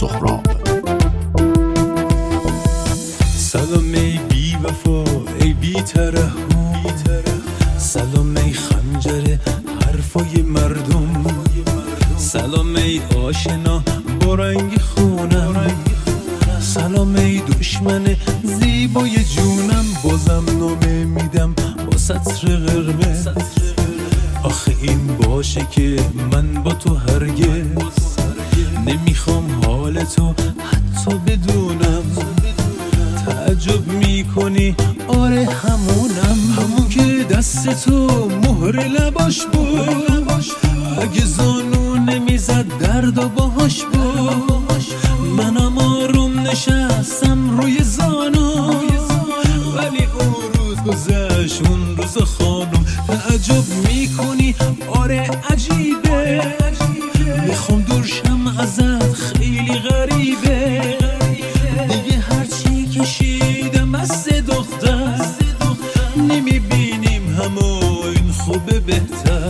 سهراب. سلام ای بی وفا ای بی ترحم، سلام ای خنجر حرفای مردم، سلام ای آشنا با رنگ خونم، سلام ای دشمن زیبای جونم. بازم نامه میدم با سطر قرمز، آخه این باشه که من با تو هرگز نمیخوام حال تو حتی بدونم. تعجب میکنی آره همون که دست تو مهر لباش بود، اگه زانو نمیزد درد و باهاش بود. منم آروم نشستم روی زانو، ولی اون روز گذشت اون روز خانم. تعجب میکنی آره عجیبه، میخوام دورشم ازت خیلی غریبه. دیگه هرچی کشیدم از دختر نمیبینیم همون خوبه بهتر.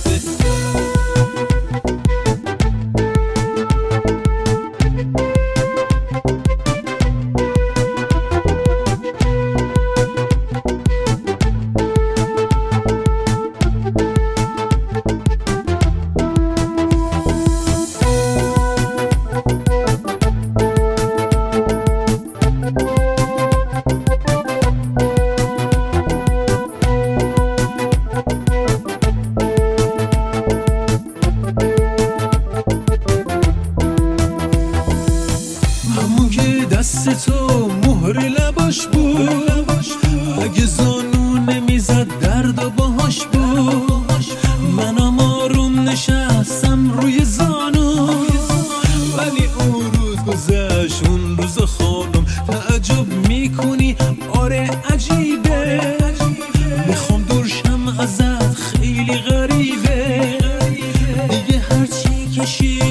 دست تو مهر لباش بود، اگه زانو نمیزد درد و باهاش بود. منم آروم نشستم روی زانو، ولی اون روز گذشت اون روز خانم. تعجب میکنی آره عجیبه، میخوام دورشم ازت خیلی غریبه. دیگه هرچی کشی